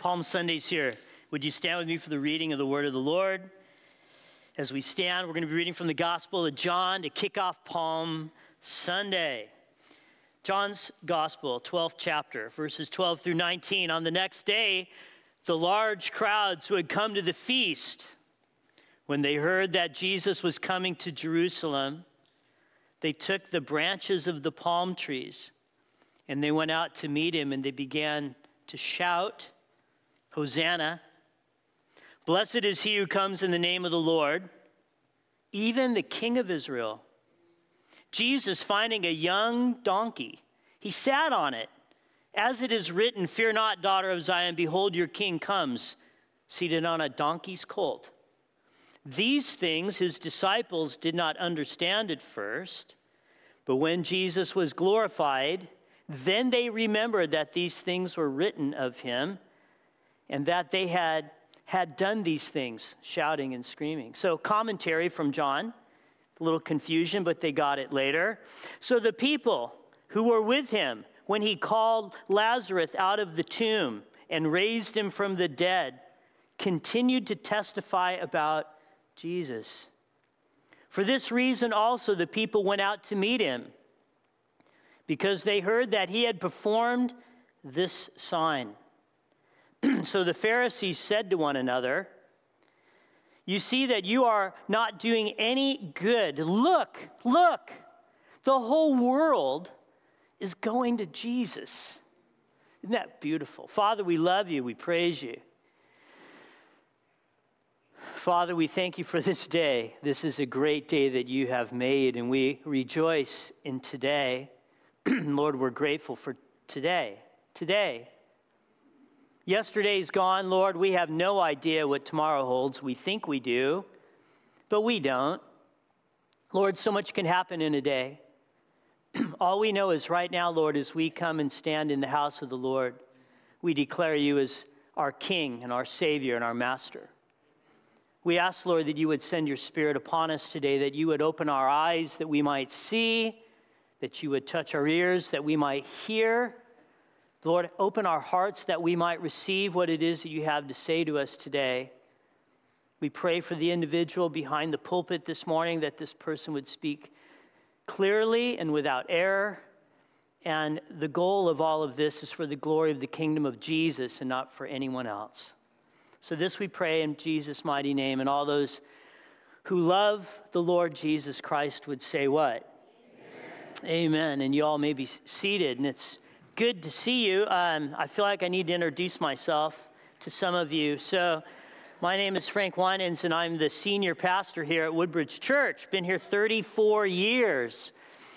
Palm Sunday's here. Would you stand with me for the reading of the word of the Lord? As we stand, we're going to be reading from the Gospel of John to kick off Palm Sunday. John's Gospel, 12th chapter, verses 12 through 19. On the next day, the large crowds who had come to the feast, when they heard that Jesus was coming to Jerusalem, they took the branches of the palm trees and they went out to meet him, and they began to shout, "Hosanna! Blessed is he who comes in the name of the Lord, even the King of Israel." Jesus, finding a young donkey, he sat on it. As it is written, "Fear not, daughter of Zion, behold, your king comes, seated on a donkey's colt." These things his disciples did not understand at first, but when Jesus was glorified, then they remembered that these things were written of him, and that they had done these things, shouting and screaming. So commentary from John, a little confusion, but they got it later. So the people who were with him when he called Lazarus out of the tomb and raised him from the dead continued to testify about Jesus. For this reason also the people went out to meet him, because they heard that he had performed this sign. So the Pharisees said to one another, "You see that you are not doing any good. Look, the whole world is going to Jesus." Isn't that beautiful? Father, we love you. We praise you. Father, we thank you for this day. This is a great day that you have made, and we rejoice in today. Lord, we're grateful for today. Yesterday's gone, Lord. We have no idea what tomorrow holds. We think we do, but we don't. Lord, so much can happen in a day. All we know is right now, Lord, as we come and stand in the house of the Lord, we declare you as our King and our Savior and our Master. We ask, Lord, that you would send your Spirit upon us today, that you would open our eyes that we might see, that you would touch our ears that we might hear. Lord, open our hearts that we might receive what it is that you have to say to us today. We pray for the individual behind the pulpit this morning, that this person would speak clearly and without error. And the goal of all of this is for the glory of the kingdom of Jesus and not for anyone else. So this we pray in Jesus' mighty name, and all those who love the Lord Jesus Christ would say what? Amen. And you all may be seated, and it's good to see you. I feel like I need to introduce myself to some of you. So my name is Frank Winans, and I'm the senior pastor here at Woodbridge Church. Been here 34 years.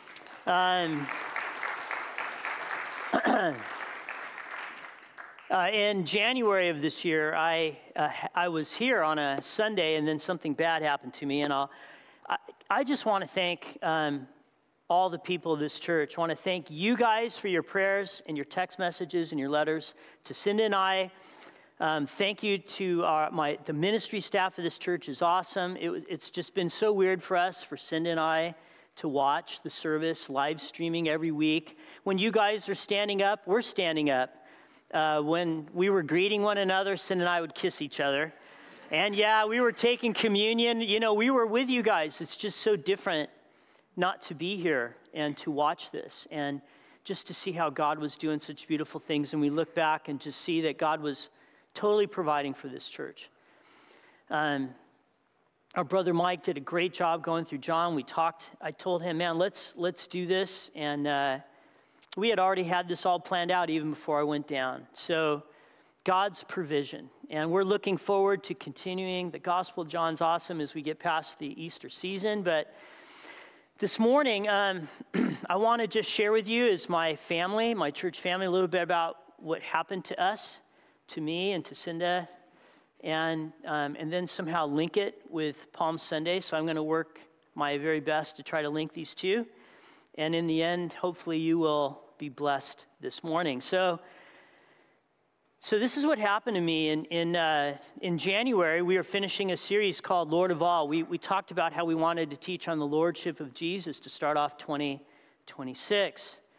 In January of this year, I was here on a Sunday, and then something bad happened to me. And I just want to thank all the people of this church. I want to thank you guys for your prayers and your text messages and your letters to Cindy and I. Thank you to the ministry staff of this church is awesome. It's just been so weird for us, for Cindy and I, to watch the service live streaming every week. When you guys are standing up, we're standing up. When we were greeting one another, Cindy and I would kiss each other. And yeah, we were taking communion. You know, we were with you guys. It's just so different not to be here and to watch this, and just to see how God was doing such beautiful things. And we look back and just see that God was totally providing for this church. Our brother Mike did a great job going through John. We talked. I told him, man, let's do this. And we had already had this all planned out even before I went down. So God's provision. And we're looking forward to continuing. The Gospel of John's awesome as we get past the Easter season. But this morning, I want to just share with you as my family, my church family, a little bit about what happened to us, to me and to Cinda, and then somehow link it with Palm Sunday. So I'm going to work my very best to try to link these two. And in the end, hopefully you will be blessed this morning. So this is what happened to me. In January, we were finishing a series called Lord of All. We talked about how we wanted to teach on the Lordship of Jesus to start off 2026.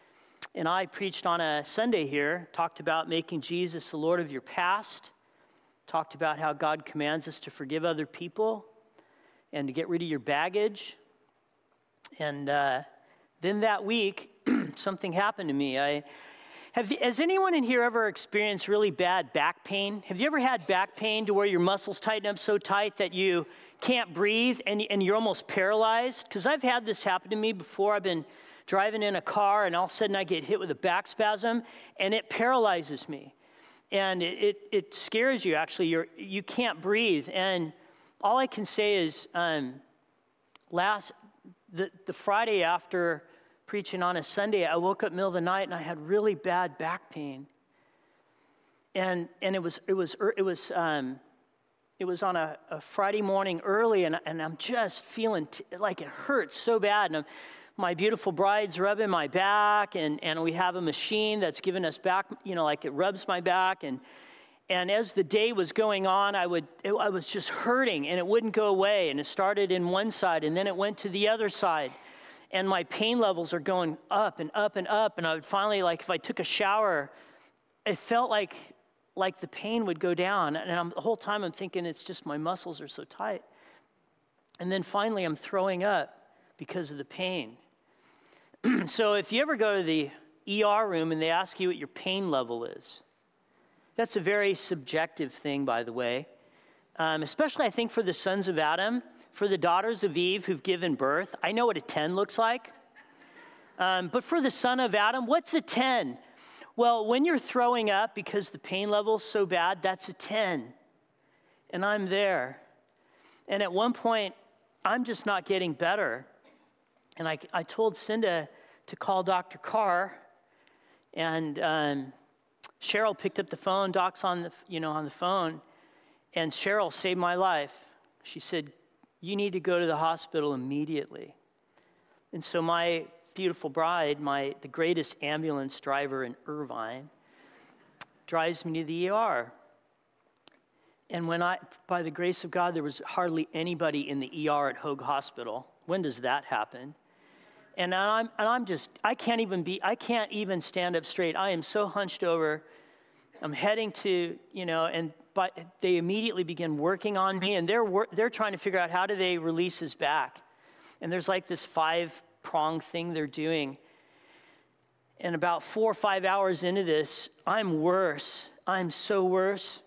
And I preached on a Sunday here, talked about making Jesus the Lord of your past, talked about how God commands us to forgive other people and to get rid of your baggage. And then that week, something happened to me. Has anyone in here ever experienced really bad back pain? Have you ever had back pain to where your muscles tighten up so tight that you can't breathe and you're almost paralyzed? Because I've had this happen to me before. I've been driving in a car and all of a sudden I get hit with a back spasm and it paralyzes me. And it scares you, actually. You can't breathe. And all I can say is the Friday after preaching on a Sunday, I woke up middle of the night and I had really bad back pain. And it was on a Friday morning early, and I'm just feeling like it hurts so bad. And my beautiful bride's rubbing my back, and we have a machine that's giving us back, like it rubs my back. And as the day was going on, I was just hurting, and it wouldn't go away. And it started in one side, and then it went to the other side. And my pain levels are going up and up and up. And I would finally, if I took a shower, it felt like the pain would go down. And the whole time I'm thinking it's just my muscles are so tight. And then finally I'm throwing up because of the pain. So if you ever go to the ER room and they ask you what your pain level is, that's a very subjective thing, by the way. Especially, I think, for the sons of Adam, for the daughters of Eve who've given birth. I know what a 10 looks like. But for the son of Adam, what's a 10? Well, when you're throwing up because the pain level's so bad, that's a 10. And I'm there. And at one point, I'm just not getting better. And I told Cinda to call Dr. Carr. And Cheryl picked up the phone. Doc's on the phone. And Cheryl saved my life. She said, "You need to go to the hospital immediately." And so my beautiful bride, the greatest ambulance driver in Irvine, drives me to the ER. And by the grace of God, there was hardly anybody in the ER at Hoag Hospital. When does that happen? And I can't even stand up straight. I am so hunched over. I'm heading to, but they immediately begin working on me, and they're trying to figure out how do they release his back. And there's like this 5-prong thing they're doing. And about 4 or 5 hours into this, I'm worse. I'm so worse.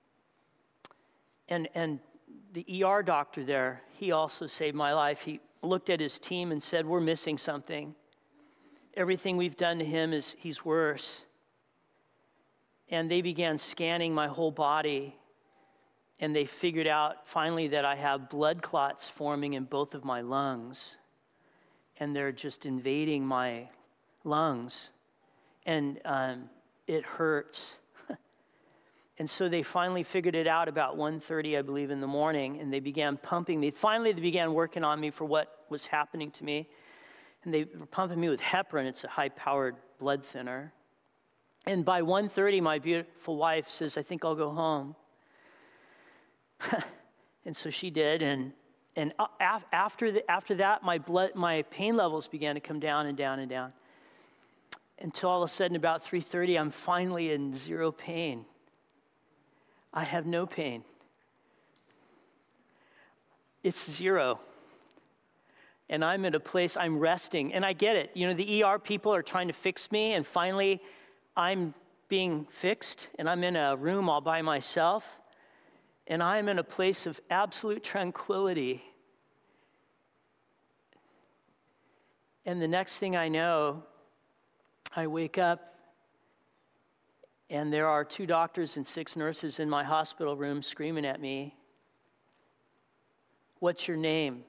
And the ER doctor there, he also saved my life. He looked at his team and said, "We're missing something. Everything we've done to him he's worse." And they began scanning my whole body, and they figured out finally that I have blood clots forming in both of my lungs, and they're just invading my lungs, and it hurts. And so they finally figured it out about 1:30, I believe, in the morning, and they began pumping me. Finally, they began working on me for what was happening to me, and they were pumping me with heparin. It's a high-powered blood thinner. And by 1:30, my beautiful wife says, "I think I'll go home." And so she did. And after that, my pain levels began to come down and down and down. Until all of a sudden, about 3:30, I'm finally in zero pain. I have no pain. It's zero. And I'm at a place, I'm resting. And I get it. The ER people are trying to fix me, and finally, I'm being fixed, and I'm in a room all by myself, and I'm in a place of absolute tranquility. And the next thing I know, I wake up, and there are 2 doctors and 6 nurses in my hospital room screaming at me, "What's your name?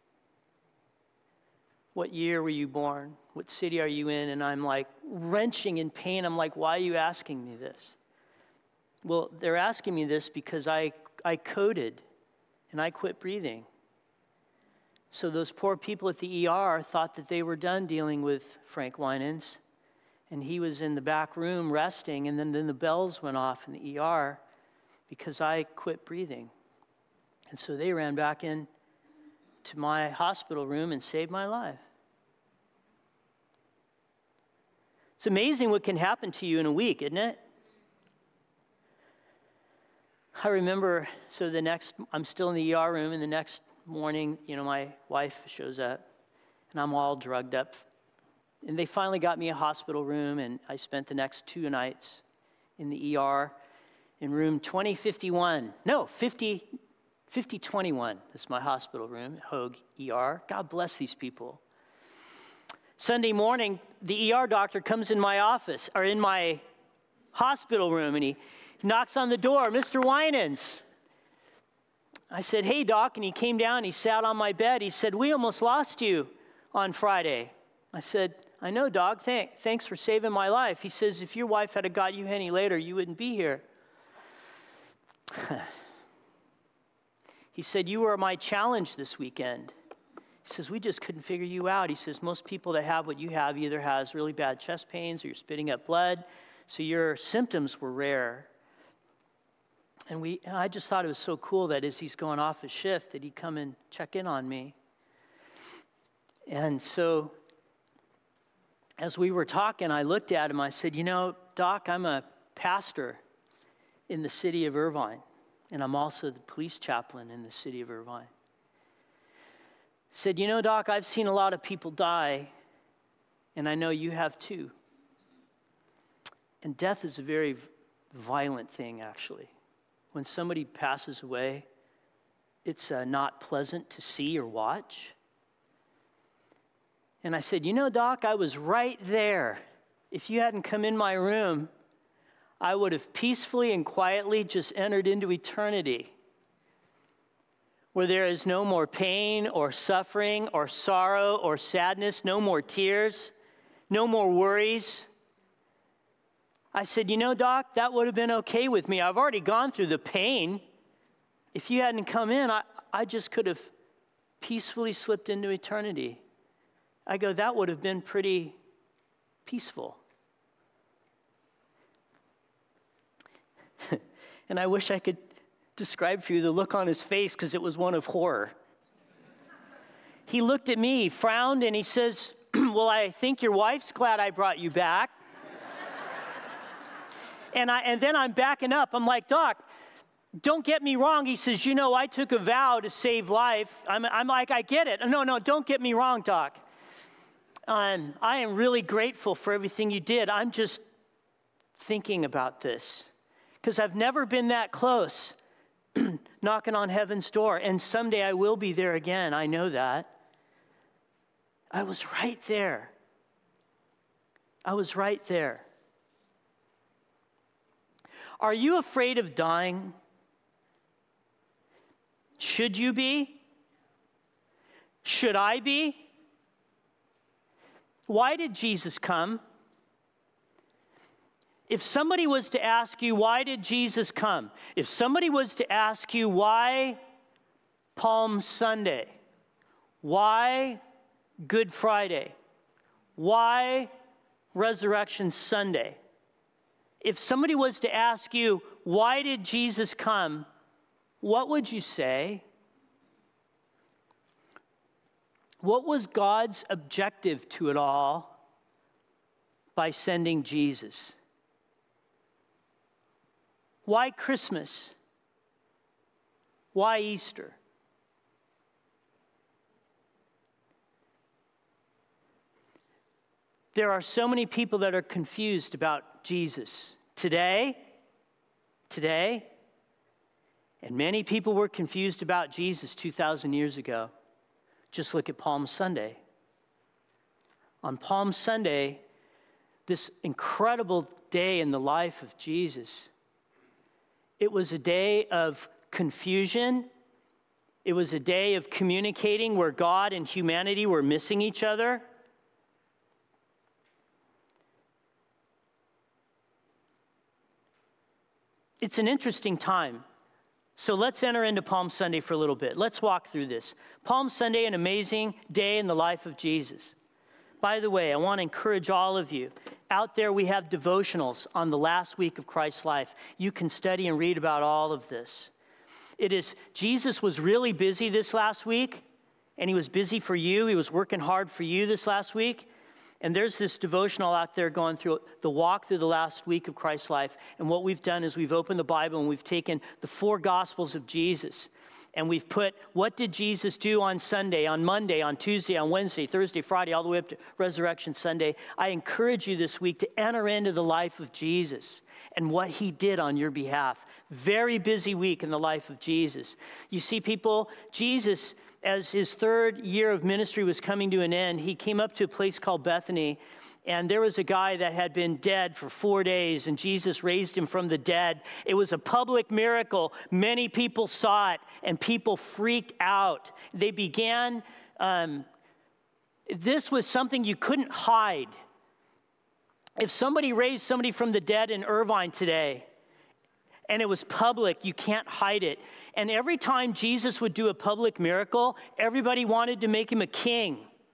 What year were you born? What city are you in?" And I'm like wrenching in pain. I'm like, "Why are you asking me this?" Well, they're asking me this because I coded and I quit breathing. So those poor people at the ER thought that they were done dealing with Frank Winans, and he was in the back room resting, and then the bells went off in the ER because I quit breathing. And so they ran back in to my hospital room and saved my life. It's amazing what can happen to you in a week, isn't it? I remember, I'm still in the ER room, and the next morning, my wife shows up, and I'm all drugged up. And they finally got me a hospital room, and I spent the next 2 nights in the ER in room 5021. That's my hospital room, Hoag ER. God bless these people. Sunday morning, the ER doctor comes in my office, or in my hospital room, and he knocks on the door, "Mr. Winans." I said, "Hey, doc," and he came down, he sat on my bed. He said, "We almost lost you on Friday." I said, "I know, doc, thanks for saving my life." He says, "If your wife had got you any later, you wouldn't be here." He said, "You were my challenge this weekend." He says, "We just couldn't figure you out." He says, "Most people that have what you have either has really bad chest pains or you're spitting up blood, so your symptoms were rare." And I just thought it was so cool that as he's going off his shift that he'd come and check in on me. And so as we were talking, I looked at him. I said, "Doc, I'm a pastor in the city of Irvine, and I'm also the police chaplain in the city of Irvine." I said, "Doc, I've seen a lot of people die, and I know you have too. And death is a very violent thing, actually. When somebody passes away, it's not pleasant to see or watch." And I said, "Doc, I was right there. If you hadn't come in my room, I would have peacefully and quietly just entered into eternity, where there is no more pain or suffering or sorrow or sadness, no more tears, no more worries." I said, "Doc, that would have been okay with me. I've already gone through the pain. If you hadn't come in, I just could have peacefully slipped into eternity." I go, "That would have been pretty peaceful." And I wish I could describe for you the look on his face, because it was one of horror. He looked at me, frowned, and he says, "Well, I think your wife's glad I brought you back." And then I'm backing up. I'm like, "Doc, don't get me wrong." He says, "I took a vow to save life." I'm like, "I get it. No, don't get me wrong, Doc. I am really grateful for everything you did. I'm just thinking about this, because I've never been that close knocking on heaven's door, and someday I will be there again. I know that." I was right there. I was right there. Are you afraid of dying? Should you be? Should I be? Why did Jesus come? If somebody was to ask you, why did Jesus come? If somebody was to ask you, why Palm Sunday? Why Good Friday? Why Resurrection Sunday? If somebody was to ask you, why did Jesus come? What would you say? What was God's objective to it all by sending Jesus? Why Christmas? Why Easter? There are so many people that are confused about Jesus today, and many people were confused about Jesus 2,000 years ago. Just look at Palm Sunday. On Palm Sunday, this incredible day in the life of Jesus, it was a day of confusion. It was a day of communicating where God and humanity were missing each other. It's an interesting time. So let's enter into Palm Sunday for a little bit. Let's walk through this. Palm Sunday, an amazing day in the life of Jesus. By the way, I want to encourage all of you. Out there, we have devotionals on the last week of Christ's life. You can study and read about all of this. Jesus was really busy this last week, and he was busy for you. He was working hard for you this last week. And there's this devotional out there going through the walk through the last week of Christ's life. And what we've done is we've opened the Bible and we've taken the 4 Gospels of Jesus. And we've put, what did Jesus do on Sunday, on Monday, on Tuesday, on Wednesday, Thursday, Friday, all the way up to Resurrection Sunday. I encourage you this week to enter into the life of Jesus and what he did on your behalf. Very busy week in the life of Jesus. You see, people, Jesus, as his 3rd year of ministry was coming to an end, he came up to a place called Bethany. And there was a guy that had been dead for 4 days, and Jesus raised him from the dead. It was a public miracle. Many people saw it, and people freaked out. They began, this was something you couldn't hide. If somebody raised somebody from the dead in Irvine today, and it was public, you can't hide it. And every time Jesus would do a public miracle, everybody wanted to make him a king.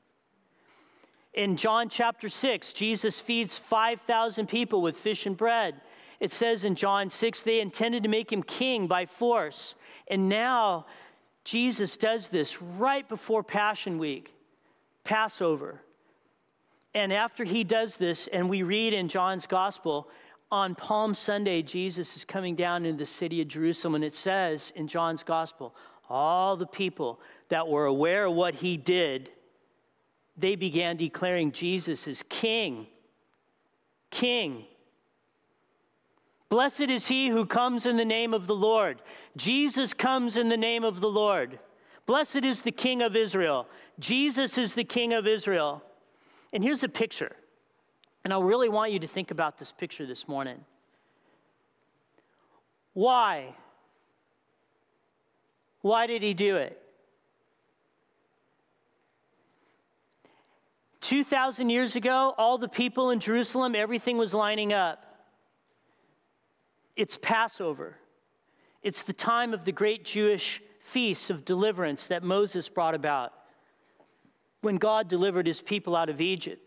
In John chapter 6, Jesus feeds 5,000 people with fish and bread. It says in John 6, they intended to make him king by force. And now Jesus does this right before Passion Week, Passover. And after he does this, and we read in John's gospel, on Palm Sunday, Jesus is coming down into the city of Jerusalem. And it says in John's gospel, all the people that were aware of what he did, they began declaring Jesus as King. King. Blessed is he who comes in the name of the Lord. Jesus comes in the name of the Lord. Blessed is the King of Israel. Jesus is the King of Israel. And here's a picture. And I really want you to think about this picture this morning. Why? Why did he do it? 2,000 years ago, all the people in Jerusalem, everything was lining up. It's Passover. It's the time of the great Jewish feast of deliverance that Moses brought about when God delivered his people out of Egypt.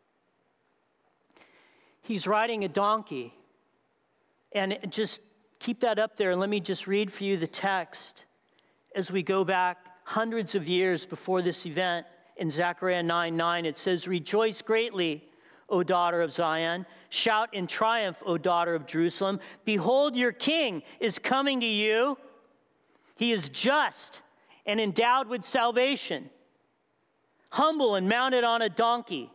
He's riding a donkey. And just keep that up there and let me just read for you the text as we go back hundreds of years before this event. In Zechariah 9:9, it says, rejoice greatly, O daughter of Zion. Shout in triumph, O daughter of Jerusalem. Behold, your king is coming to you. He is just and endowed with salvation, humble and mounted on a donkey.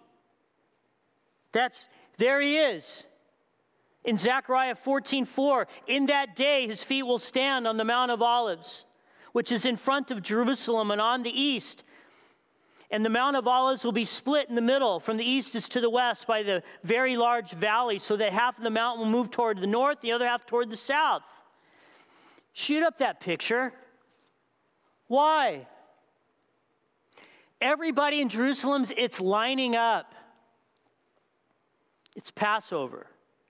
There he is. In Zechariah 14:4, in that day his feet will stand on the Mount of Olives, which is in front of Jerusalem and on the east. And the Mount of Olives will be split in the middle from the east as to the west by the very large valley, so that half of the mountain will move toward the north, the other half toward the south. Shoot up that picture. Why? Everybody in Jerusalem, it's lining up. It's Passover.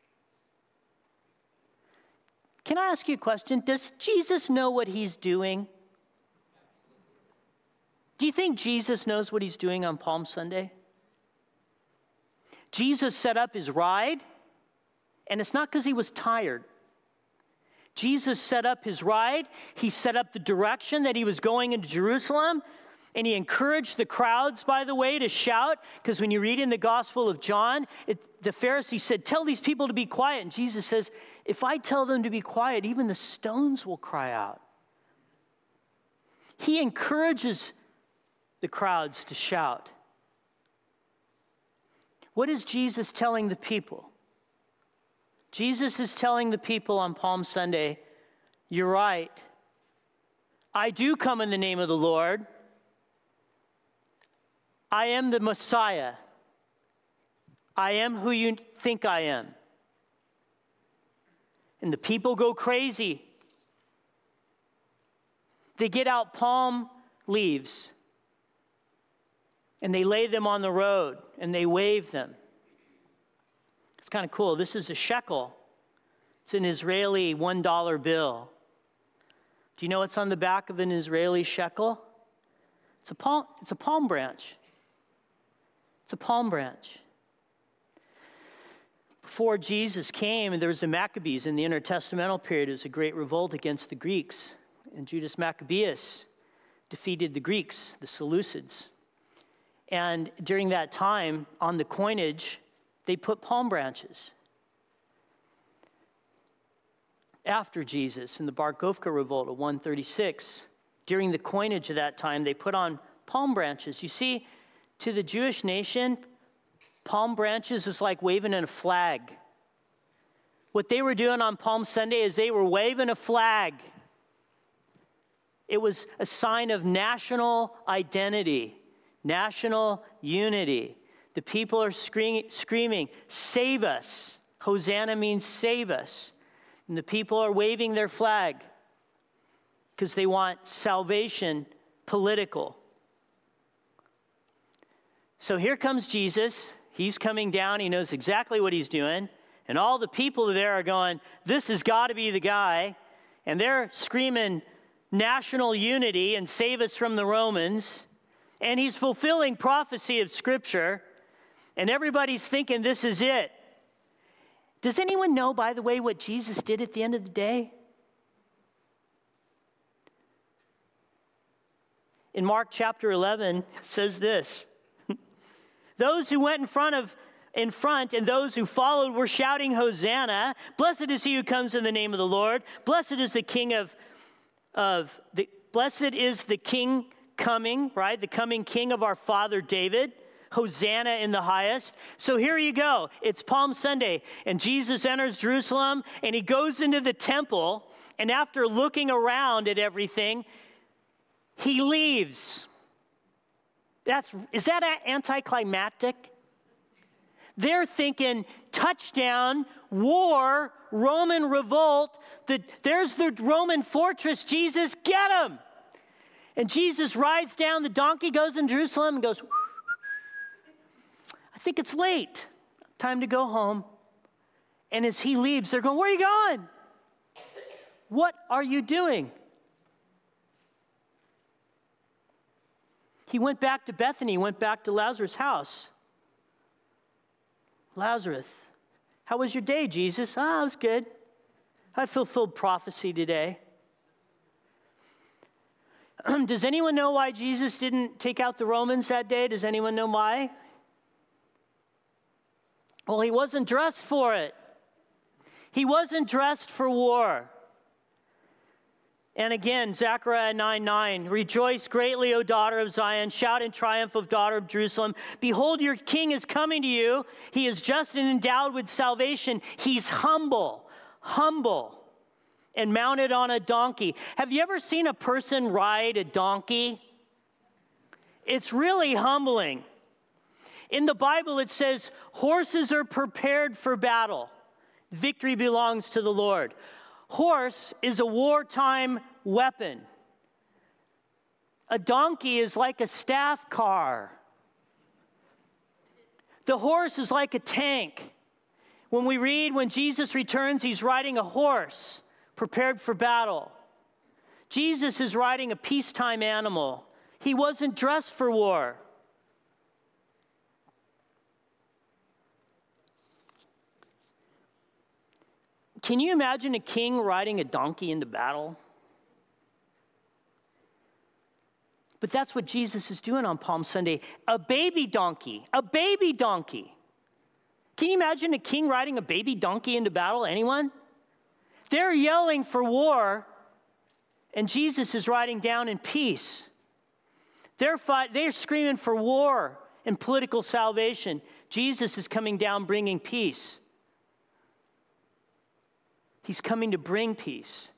Can I ask you a question? Does Jesus know what he's doing? Do you think Jesus knows what he's doing on Palm Sunday? Jesus set up his ride, and it's not because he was tired. Jesus set up his ride. He set up the direction that he was going into Jerusalem, and he encouraged the crowds, by the way, to shout, because when you read in the Gospel of John, the Pharisee said, tell these people to be quiet. And Jesus says, if I tell them to be quiet, even the stones will cry out. He encourages the crowds to shout. What is Jesus telling the people? Jesus is telling the people on Palm Sunday, you're right. I do come in the name of the Lord. I am the Messiah. I am who you think I am. And the people go crazy. They get out palm leaves and they lay them on the road and they wave them. It's kind of cool. This is a shekel. It's an Israeli $1 bill. Do you know what's on the back of an Israeli shekel? It's a palm branch. It's a palm branch. Before Jesus came, there was the Maccabees in the intertestamental period. It was a great revolt against the Greeks. And Judas Maccabeus defeated the Greeks, the Seleucids. And during that time, on the coinage, they put palm branches. After Jesus, in the Bar Kokhba revolt of 136, during the coinage of that time, they put on palm branches. You see, to the Jewish nation, palm branches is like waving a flag. What they were doing on Palm Sunday is they were waving a flag. It was a sign of national identity, national unity. The people are screaming, "Save us." Hosanna means save us. And the people are waving their flag because they want salvation political. So here comes Jesus. He's coming down. He knows exactly what he's doing. And all the people there are going, "This has got to be the guy." And they're screaming national unity and save us from the Romans. And he's fulfilling prophecy of Scripture. And everybody's thinking this is it. Does anyone know, by the way, what Jesus did at the end of the day? In Mark chapter 11, it says this. Those who went in front and those who followed were shouting, "Hosanna! Blessed is he who comes in the name of the Lord. Blessed is the King blessed is the King coming," right? The coming King of our father David. Hosanna in the highest. So here you go. It's Palm Sunday, and Jesus enters Jerusalem, and he goes into the temple, and after looking around at everything, he leaves. Is that anticlimactic? They're thinking touchdown, war, Roman revolt. There's the Roman fortress. Jesus, get him. And Jesus rides down the donkey, goes in Jerusalem, and goes, "I think it's late. Time to go home." And as he leaves, they're going, "Where are you going? What are you doing?" He went back to Bethany, went back to Lazarus' house. "Lazarus, how was your day, Jesus?" "It was good. I fulfilled prophecy today." Does anyone know why Jesus didn't take out the Romans that day? Does anyone know why? Well, he wasn't dressed for it. He wasn't dressed for war. And again, Zechariah 9:9, "Rejoice greatly, O daughter of Zion. Shout in triumph, O daughter of Jerusalem. Behold, your king is coming to you. He is just and endowed with salvation. He's humble, and mounted on a donkey." Have you ever seen a person ride a donkey? It's really humbling. In the Bible, it says, horses are prepared for battle. Victory belongs to the Lord. Horse is a wartime weapon. A donkey is like a staff car. The horse is like a tank. When we read, when Jesus returns, he's riding a horse prepared for battle. Jesus is riding a peacetime animal. He wasn't dressed for war. Can you imagine a king riding a donkey into battle? But that's what Jesus is doing on Palm Sunday. A baby donkey. Can you imagine a king riding a baby donkey into battle? Anyone? They're yelling for war, and Jesus is riding down in peace. They're screaming for war and political salvation. Jesus is coming down bringing peace. He's coming to bring peace.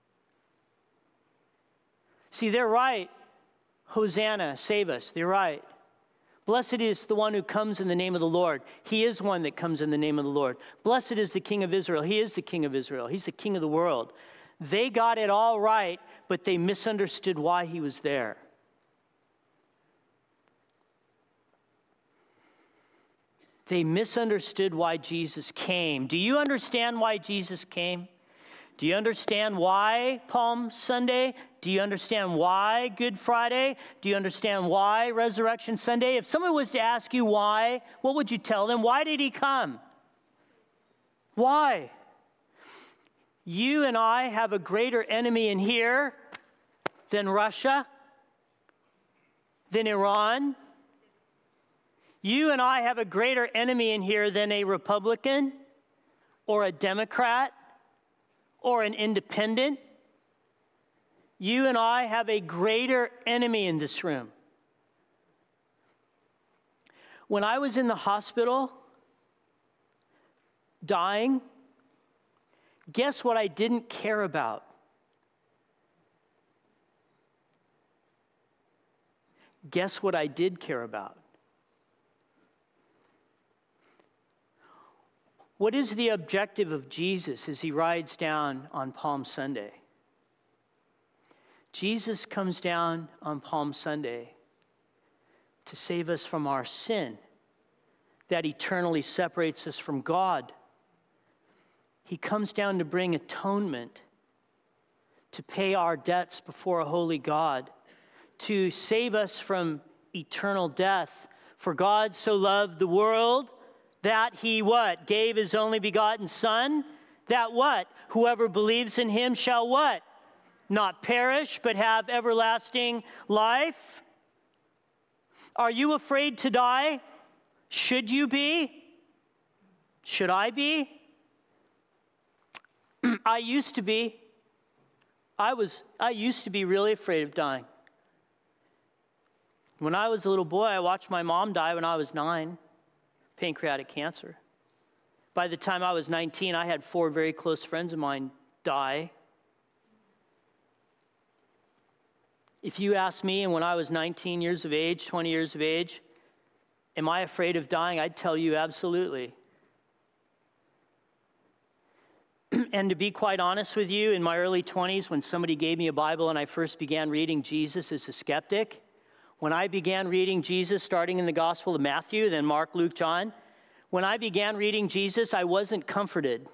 See, they're right. Hosanna, save us. They're right. Blessed is the one who comes in the name of the Lord. He is one that comes in the name of the Lord. Blessed is the King of Israel. He is the King of Israel. He's the King of the world. They got it all right, but they misunderstood why he was there. They misunderstood why Jesus came. Do you understand why Jesus came? Do you understand why Palm Sunday? Do you understand why Good Friday? Do you understand why Resurrection Sunday? If someone was to ask you why, what would you tell them? Why did he come? Why? You and I have a greater enemy in here than Russia, than Iran, You and I have a greater enemy in here than a Republican or a Democrat or an independent. You and I have a greater enemy in this room. When I was in the hospital, dying, guess what I didn't care about? Guess what I did care about? What is the objective of Jesus as he rides down on Palm Sunday? Jesus comes down on Palm Sunday to save us from our sin that eternally separates us from God. He comes down to bring atonement, to pay our debts before a holy God, to save us from eternal death. For God so loved the world that he what? Gave his only begotten Son, that what? Whoever believes in him shall what? Not perish, but have everlasting life. Are you afraid to die? Should you be? Should I be? I used to be. I used to be really afraid of dying. When I was a little boy, I watched my mom die when I was 9, pancreatic cancer. By the time I was 19, I had 4 very close friends of mine die. If you ask me, and when I was 19 years of age, 20 years of age, am I afraid of dying? I'd tell you absolutely. And to be quite honest with you, in my early 20s, when somebody gave me a Bible and I first began reading Jesus as a skeptic, when I began reading Jesus, starting in the Gospel of Matthew, then Mark, Luke, John, when I began reading Jesus, I wasn't comforted.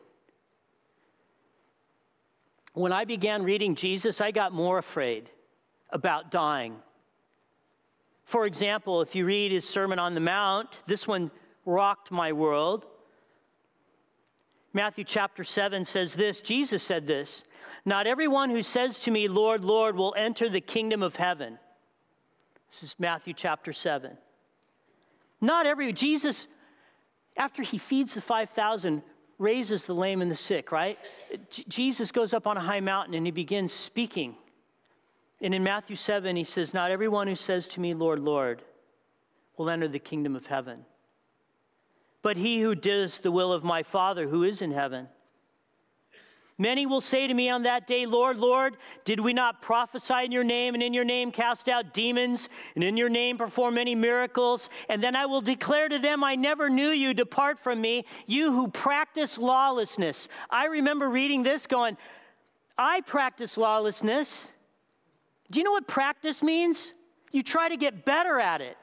When I began reading Jesus, I got more afraid about dying. For example, if you read his Sermon on the Mount, this one rocked my world. Matthew chapter 7 says this, Jesus said this, "Not everyone who says to me, 'Lord, Lord,' will enter the kingdom of heaven." This is Matthew chapter 7. Jesus, after he feeds the 5,000, raises the lame and the sick, right? Jesus goes up on a high mountain and he begins speaking. And in Matthew 7, he says, "Not everyone who says to me, 'Lord, Lord,' will enter the kingdom of heaven, but he who does the will of my Father who is in heaven. Many will say to me on that day, 'Lord, Lord, did we not prophesy in your name, and in your name cast out demons, and in your name perform many miracles?' And then I will declare to them, 'I never knew you. Depart from me, you who practice lawlessness.'" I remember reading this going, I practice lawlessness. Do you know what practice means? You try to get better at it.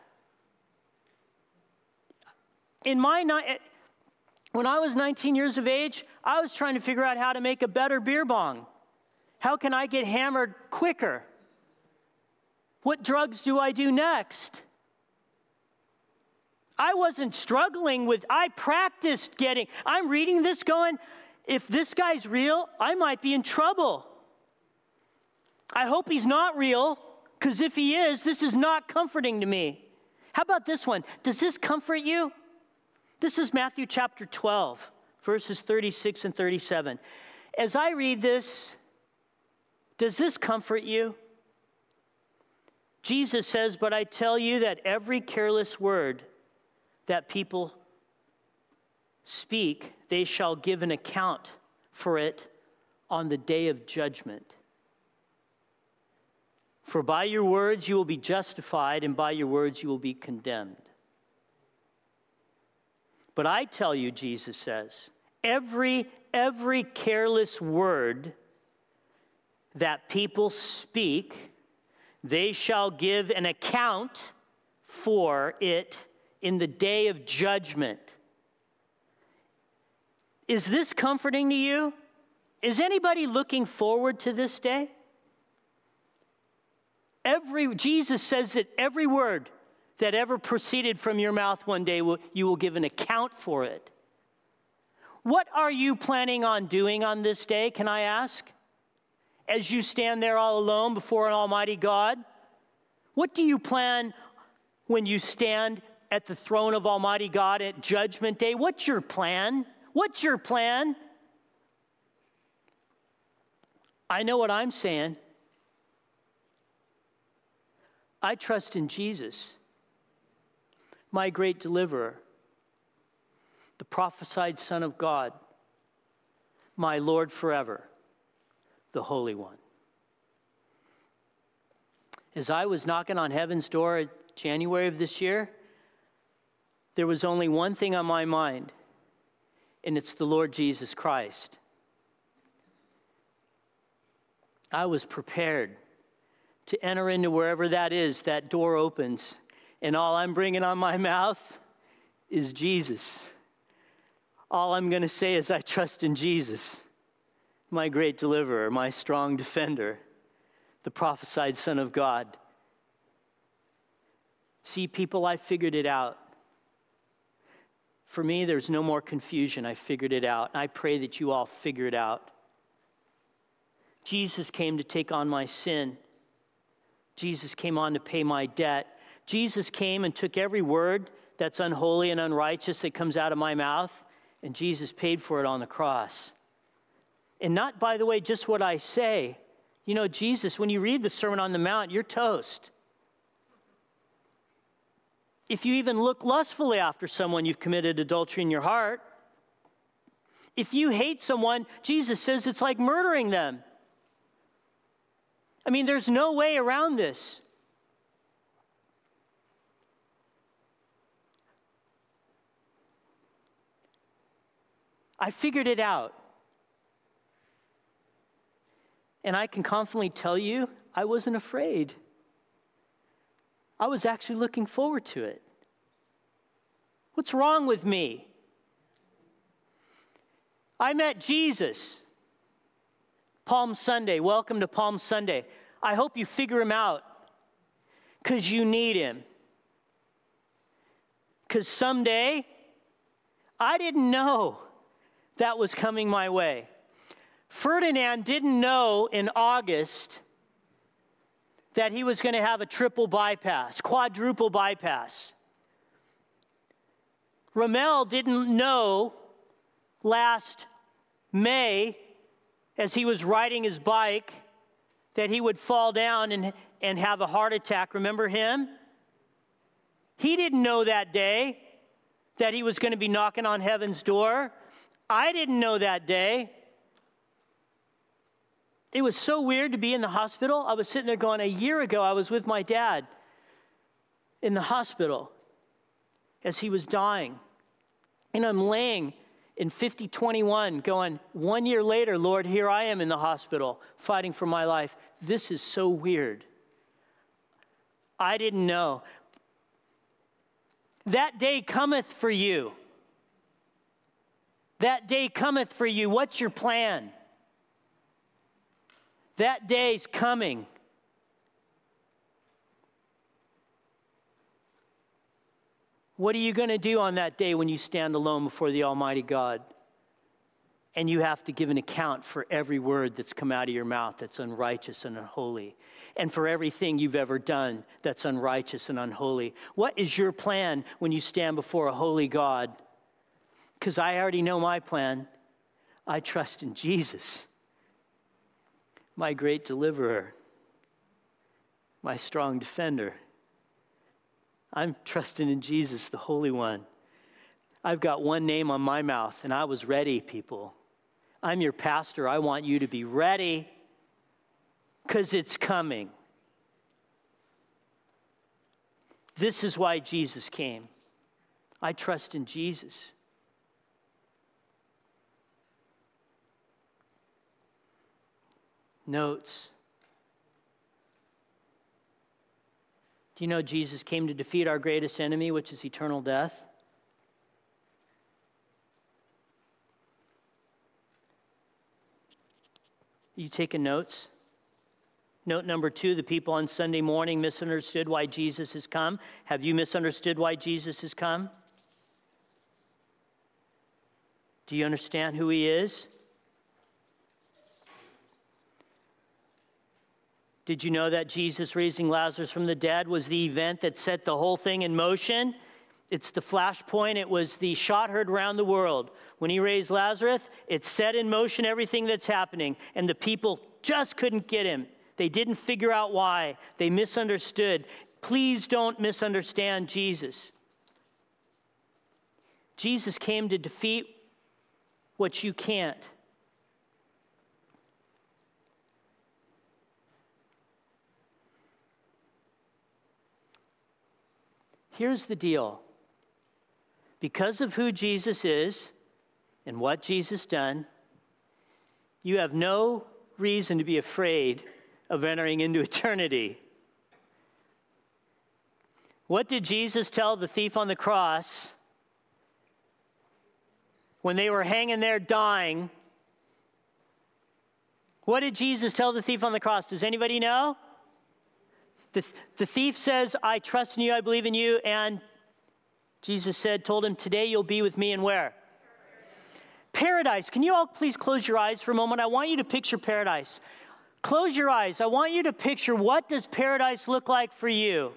When I was 19 years of age, I was trying to figure out how to make a better beer bong. How can I get hammered quicker? What drugs do I do next? I wasn't struggling with, I practiced getting, I'm reading this going, if this guy's real, I might be in trouble. I hope he's not real, because if he is, this is not comforting to me. How about this one? Does this comfort you? This is Matthew chapter 12, verses 36 and 37. As I read this, does this comfort you? Jesus says, "But I tell you that every careless word that people speak, they shall give an account for it on the day of judgment. For by your words you will be justified, and by your words you will be condemned. But I tell you," Jesus says, every careless word that people speak, they shall give an account for it in the day of judgment." Is this comforting to you? Is anybody looking forward to this day? Jesus says that every word that ever proceeded from your mouth one day, you will give an account for it. What are you planning on doing on this day, can I ask? As you stand there all alone before an almighty God, what do you plan when you stand at the throne of Almighty God at Judgment Day. What's your plan? What's your plan? I know what I'm saying. I trust in Jesus, my great deliverer, the prophesied Son of God, my Lord forever, the Holy One. As I was knocking on heaven's door in January of this year, there was only one thing on my mind, and it's the Lord Jesus Christ. I was prepared to enter into wherever that is, that door opens, and all I'm bringing on my mouth is Jesus. All I'm going to say is I trust in Jesus, my great deliverer, my strong defender, the prophesied Son of God. See, people, I figured it out. For me, there's no more confusion. I figured it out. I pray that you all figure it out. Jesus came to take on my sin. Jesus came on to pay my debt. Jesus came and took every word that's unholy and unrighteous that comes out of my mouth, and Jesus paid for it on the cross. And not, by the way, just what I say. You know, Jesus, when you read the Sermon on the Mount, you're toast. If you even look lustfully after someone, you've committed adultery in your heart. If you hate someone, Jesus says it's like murdering them. I mean, there's no way around this. I figured it out. And I can confidently tell you, I wasn't afraid. I was actually looking forward to it. What's wrong with me? I met Jesus. Palm Sunday. Welcome to Palm Sunday. I hope you figure him out because you need him. Because someday, I didn't know that was coming my way. Ferdinand didn't know in August that he was going to have a triple bypass, quadruple bypass. Ramel didn't know last May, as he was riding his bike, that he would fall down and have a heart attack. Remember him? He didn't know that day that he was going to be knocking on heaven's door. I didn't know that day. It was so weird to be in the hospital. I was sitting there going, a year ago, I was with my dad in the hospital as he was dying. And I'm laying in 5021 going, 1 year later, Lord, here I am in the hospital fighting for my life. This is so weird. I didn't know. That day cometh for you. That day cometh for you. What's your plan? That day's coming. What are you going to do on that day when you stand alone before the Almighty God? And you have to give an account for every word that's come out of your mouth that's unrighteous and unholy. And for everything you've ever done that's unrighteous and unholy. What is your plan when you stand before a holy God? Because I already know my plan. I trust in Jesus, my great deliverer, my strong defender. I'm trusting in Jesus, the Holy One. I've got one name on my mouth, and I was ready, people. I'm your pastor. I want you to be ready because it's coming. This is why Jesus came. I trust in Jesus. Notes. Do you know Jesus came to defeat our greatest enemy, which is eternal death? You taking notes? Note number 2, the people on Sunday morning misunderstood why Jesus has come. Have you misunderstood why Jesus has come? Do you understand who he is? Did you know that Jesus raising Lazarus from the dead was the event that set the whole thing in motion? It's the flashpoint. It was the shot heard around the world. When he raised Lazarus, it set in motion everything that's happening, and the people just couldn't get him. They didn't figure out why. They misunderstood. Please don't misunderstand Jesus. Jesus came to defeat what you can't. Here's the deal. Because of who Jesus is and what Jesus done, you have no reason to be afraid of entering into eternity. What did Jesus tell the thief on the cross when they were hanging there dying? What did Jesus tell the thief on the cross? Does anybody know? The thief says, I trust in you, I believe in you, and Jesus told him, today you'll be with me in where? Paradise. Can you all please close your eyes for a moment? I want you to picture paradise. Close your eyes. I want you to picture, what does paradise look like for you?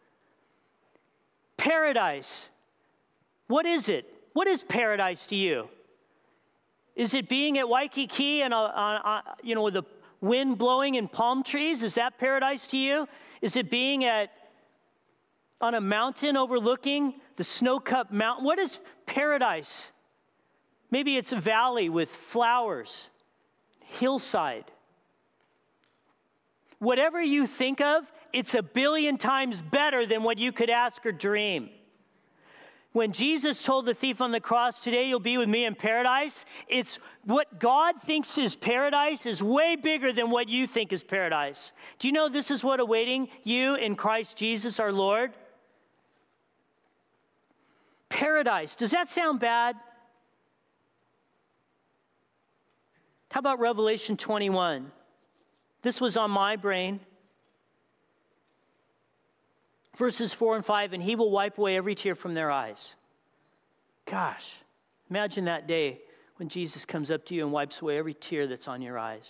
Paradise. What is it? What is paradise to you? Is it being at Waikiki and with the wind blowing and palm trees? Is that paradise to you? Is it being on a mountain overlooking the snow-capped mountain? What is paradise? Maybe it's a valley with flowers, hillside. Whatever you think of, it's 1 billion times better than what you could ask or dream. When Jesus told the thief on the cross, today you'll be with me in paradise, it's what God thinks is paradise is way bigger than what you think is paradise. Do you know this is what awaiting you in Christ Jesus our Lord? Paradise. Does that sound bad? How about Revelation 21? This was on my brain. Verses 4 and 5, and he will wipe away every tear from their eyes. Gosh, imagine that day when Jesus comes up to you and wipes away every tear that's on your eyes.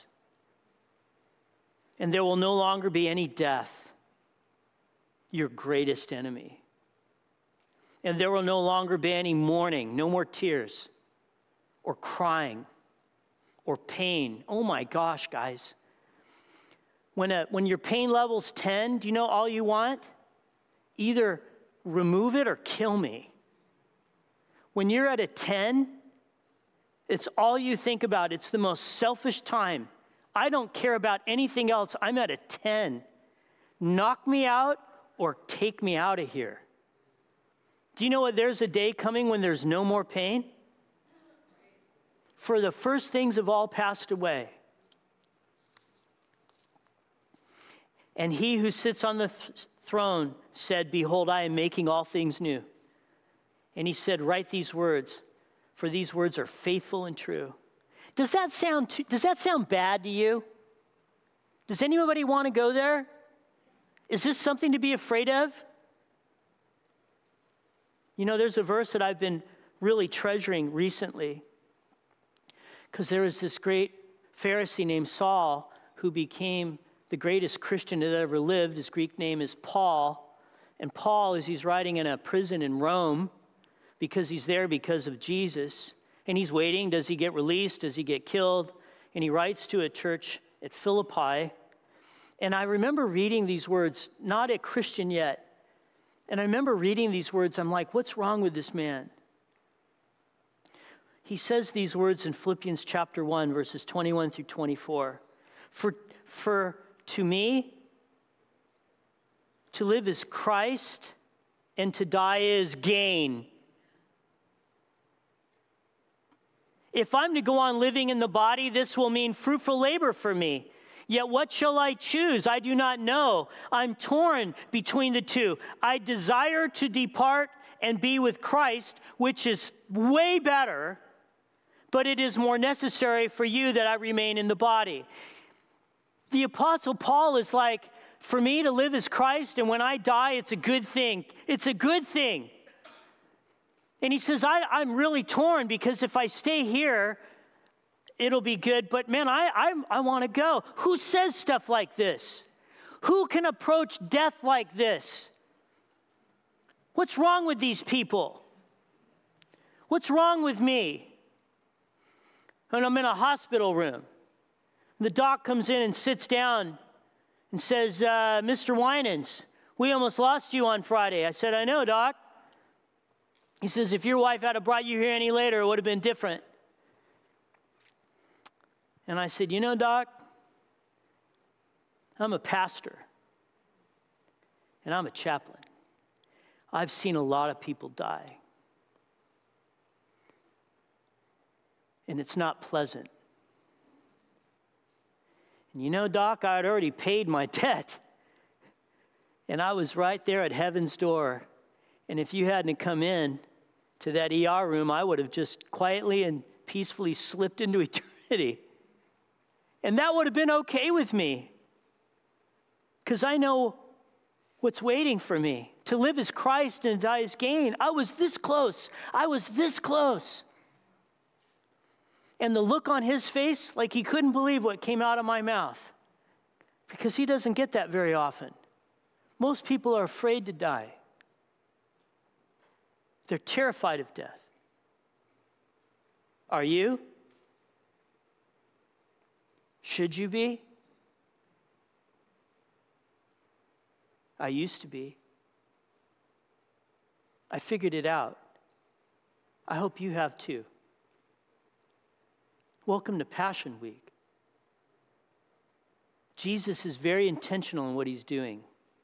And there will no longer be any death, your greatest enemy. And there will no longer be any mourning, no more tears, or crying, or pain. Oh my gosh, guys. When your pain level's 10, do you know all you want? Either remove it or kill me. When you're at a 10, it's all you think about. It's the most selfish time. I don't care about anything else. I'm at a 10. Knock me out or take me out of here. Do you know what? There's a day coming when there's no more pain? For the first things have all passed away. And he who sits on the throne said, behold, I am making all things new. And he said, write these words, for these words are faithful and true. Does that sound bad to you? Does anybody want to go there? Is this something to be afraid of? You know, there's a verse that I've been really treasuring recently, because there was this great Pharisee named Saul who became the greatest Christian that ever lived. His Greek name is Paul. And Paul, as he's writing in a prison in Rome, because he's there because of Jesus, and he's waiting, does he get released? Does he get killed? And he writes to a church at Philippi. And I remember reading these words, not a Christian yet. And I remember reading these words, I'm like, what's wrong with this man? He says these words in Philippians chapter 1, verses 21 through 24. For to me, to live is Christ, and to die is gain. If I'm to go on living in the body, this will mean fruitful labor for me. Yet what shall I choose? I do not know. I'm torn between the two. I desire to depart and be with Christ, which is way better, but it is more necessary for you that I remain in the body. The Apostle Paul is like, for me to live as Christ, and when I die, it's a good thing. It's a good thing. And he says, I'm really torn, because if I stay here, it'll be good. But man, I want to go. Who says stuff like this? Who can approach death like this? What's wrong with these people? What's wrong with me? And I'm in a hospital room. The doc comes in and sits down and says, Mr. Winans, we almost lost you on Friday. I said, I know, Doc. He says, if your wife had brought you here any later, it would have been different. And I said, you know, Doc, I'm a pastor. And I'm a chaplain. I've seen a lot of people die. And it's not pleasant. And you know, Doc, I had already paid my debt. And I was right there at heaven's door. And if you hadn't come in to that ER room, I would have just quietly and peacefully slipped into eternity. And that would have been okay with me. Because I know what's waiting for me. To live as Christ and die as gain. I was this close. I was this close. And the look on his face, like he couldn't believe what came out of my mouth. Because he doesn't get that very often. Most people are afraid to die. They're terrified of death. Are you? Should you be? I used to be. I figured it out. I hope you have too. Welcome to Passion Week. Jesus is very intentional in what he's doing.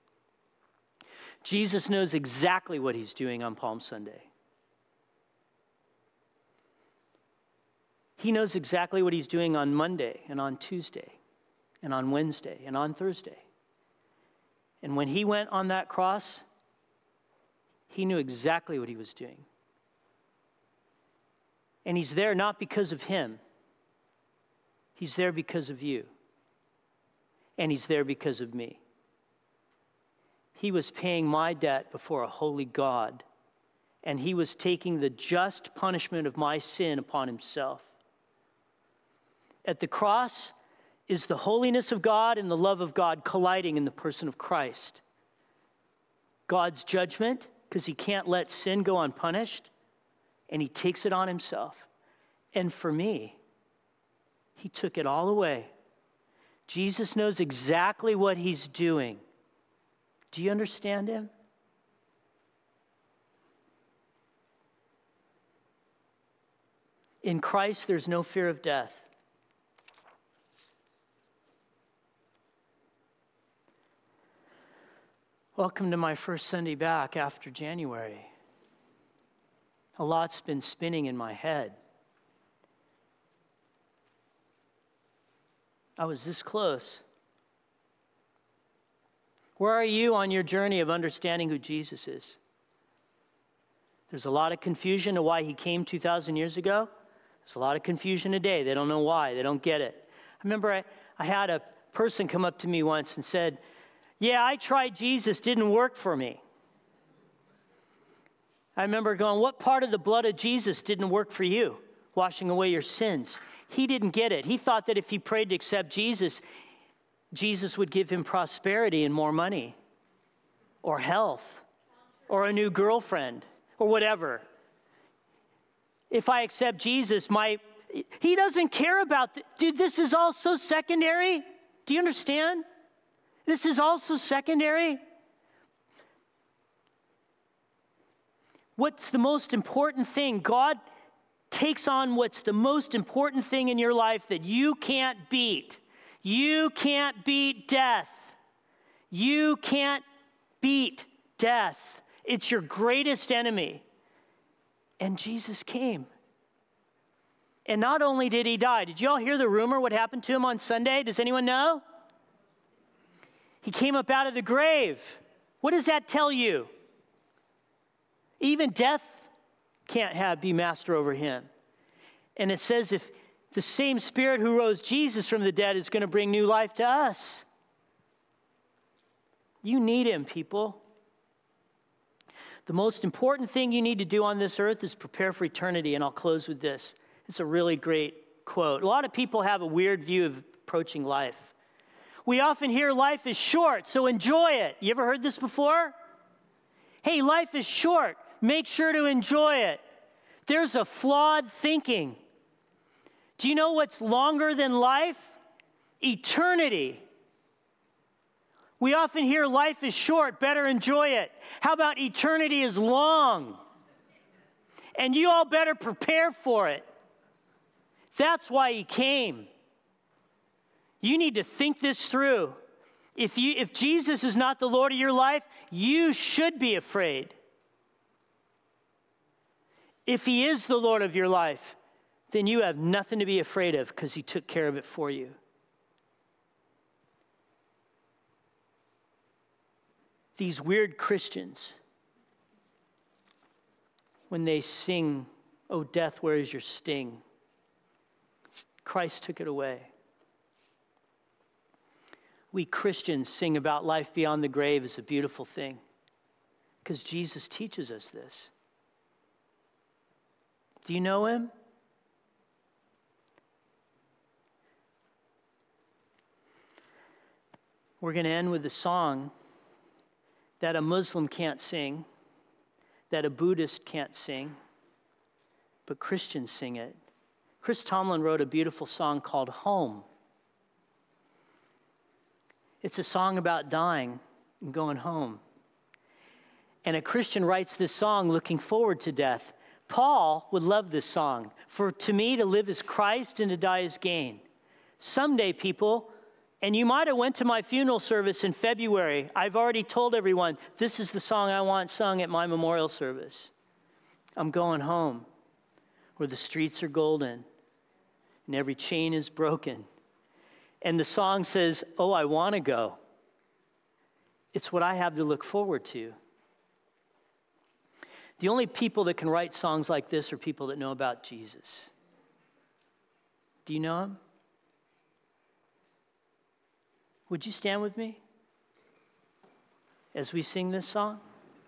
Jesus knows exactly what he's doing on Palm Sunday. He knows exactly what he's doing on Monday and on Tuesday and on Wednesday and on Thursday. And when he went on that cross, he knew exactly what he was doing. And he's there not because of him. He's there because of you. And he's there because of me. He was paying my debt before a holy God. And he was taking the just punishment of my sin upon himself. At the cross is the holiness of God and the love of God colliding in the person of Christ. God's judgment, because he can't let sin go unpunished, and he takes it on himself. And for me, he took it all away. Jesus knows exactly what he's doing. Do you understand him? In Christ, there's no fear of death. Welcome to my first Sunday back after January. A lot's been spinning in my head. I was this close. Where are you on your journey of understanding who Jesus is? There's a lot of confusion to why he came 2,000 years ago. There's a lot of confusion today. They don't know why. They don't get it. I remember I had a person come up to me once and said, yeah, I tried Jesus, didn't work for me. I remember going, what part of the blood of Jesus didn't work for you? Washing away your sins. He didn't get it. He thought that if he prayed to accept Jesus, Jesus would give him prosperity and more money, or health, or a new girlfriend, or whatever. If I accept Jesus, he doesn't care about, dude, this is all so secondary. Do you understand? This is also secondary. What's the most important thing? God takes on what's the most important thing in your life that you can't beat. You can't beat death. You can't beat death. It's your greatest enemy. And Jesus came. And not only did he die, did you all hear the rumor what happened to him on Sunday? Does anyone know? He came up out of the grave. What does that tell you? Even death can't be master over him. And it says if the same Spirit who rose Jesus from the dead is going to bring new life to us. You need him, people. The most important thing you need to do on this earth is prepare for eternity. And I'll close with this. It's a really great quote. A lot of people have a weird view of approaching life. We often hear life is short, so enjoy it. You ever heard this before? Hey, life is short. Make sure to enjoy it. There's a flawed thinking. Do you know what's longer than life? Eternity. We often hear life is short, better enjoy it. How about eternity is long? And you all better prepare for it. That's why he came. You need to think this through. If Jesus is not the Lord of your life, you should be afraid. If he is the Lord of your life, then you have nothing to be afraid of because he took care of it for you. These weird Christians, when they sing, "Oh, death, where is your sting?" Christ took it away. We Christians sing about life beyond the grave as a beautiful thing because Jesus teaches us this. Do you know him? We're going to end with a song that a Muslim can't sing, that a Buddhist can't sing, but Christians sing it. Chris Tomlin wrote a beautiful song called Home. It's a song about dying and going home. And a Christian writes this song looking forward to death. Paul would love this song. For to me, to live is Christ and to die is gain. Someday, people, and you might have went to my funeral service in February. I've already told everyone, this is the song I want sung at my memorial service. I'm going home where the streets are golden and every chain is broken. And the song says, oh, I want to go. It's what I have to look forward to. The only people that can write songs like this are people that know about Jesus. Do you know him? Would you stand with me as we sing this song?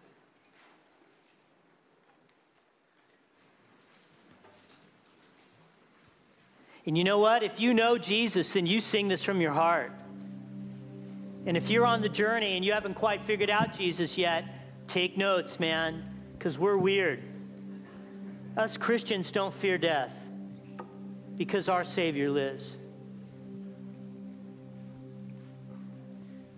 And you know what? If you know Jesus, then you sing this from your heart. And if you're on the journey and you haven't quite figured out Jesus yet, take notes, man, because we're weird. Us Christians don't fear death because our Savior lives.